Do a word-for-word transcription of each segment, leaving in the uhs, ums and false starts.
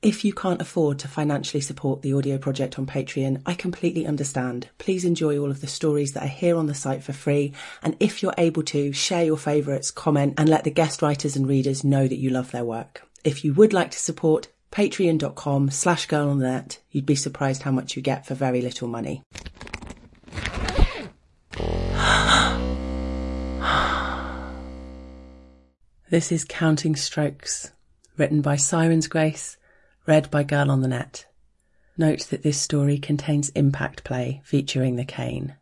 If you can't afford to financially support the audio project on Patreon, I completely understand. Please enjoy all of the stories that are here on the site for free. And if you're able to, share your favourites, comment, and let the guest writers and readers know that you love their work. If you would like to support, patreon.com slash girl on the net. You'd be surprised how much you get for very little money. This is Counting Strokes, written by Sirens Grace, read by Girl on the Net. Note that this story contains impact play featuring the cane.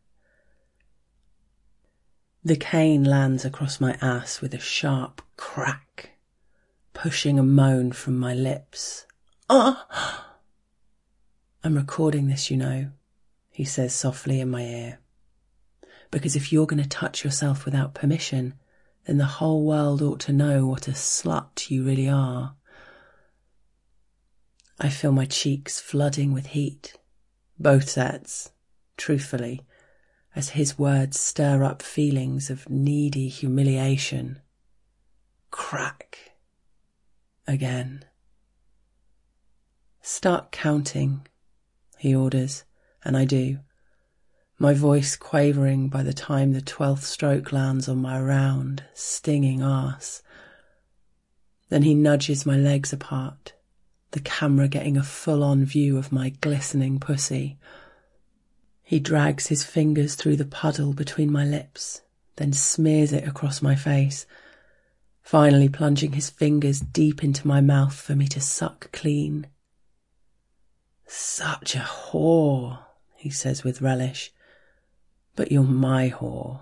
The cane lands across my ass with a sharp crack, pushing a moan from my lips. Ah! I'm recording this, you know, he says softly in my ear. Because if you're going to touch yourself without permission, then the whole world ought to know what a slut you really are. I feel my cheeks flooding with heat, both sets, truthfully, as his words stir up feelings of needy humiliation. Crack. Again. Start counting, he orders, and I do, my voice quavering by the time the twelfth stroke lands on my round, stinging arse. Then he nudges my legs apart, the camera getting a full-on view of my glistening pussy. He drags his fingers through the puddle between my lips, then smears it across my face, finally plunging his fingers deep into my mouth for me to suck clean. Such a whore, he says with relish. But you're my whore.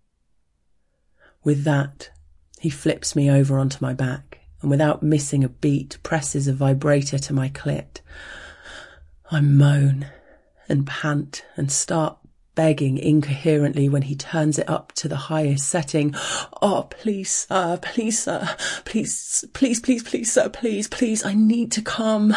With that, he flips me over onto my back, and without missing a beat, presses a vibrator to my clit. I moan and pant and start begging incoherently when he turns it up to the highest setting. Oh, please, sir, please, sir, please, please, please, please, sir, please, please, I need to come.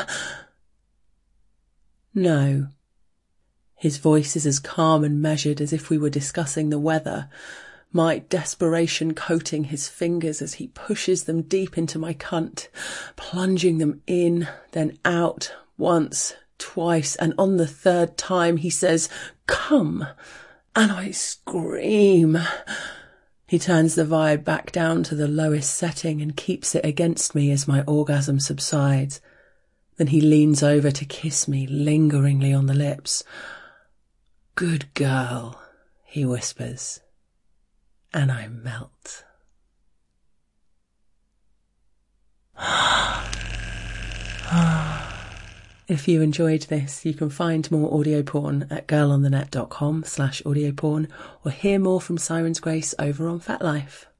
No. His voice is as calm and measured as if we were discussing the weather, my desperation coating his fingers as he pushes them deep into my cunt, plunging them in, then out, once, twice, and on the third time he says, "Come," and I scream. He turns the vibe back down to the lowest setting and keeps it against me as my orgasm subsides. Then he leans over to kiss me lingeringly on the lips. "Good girl," he whispers, and I melt. If you enjoyed this, you can find more audio porn at girlonthenet.com slash audio porn or hear more from Sirens Grace over on FetLife.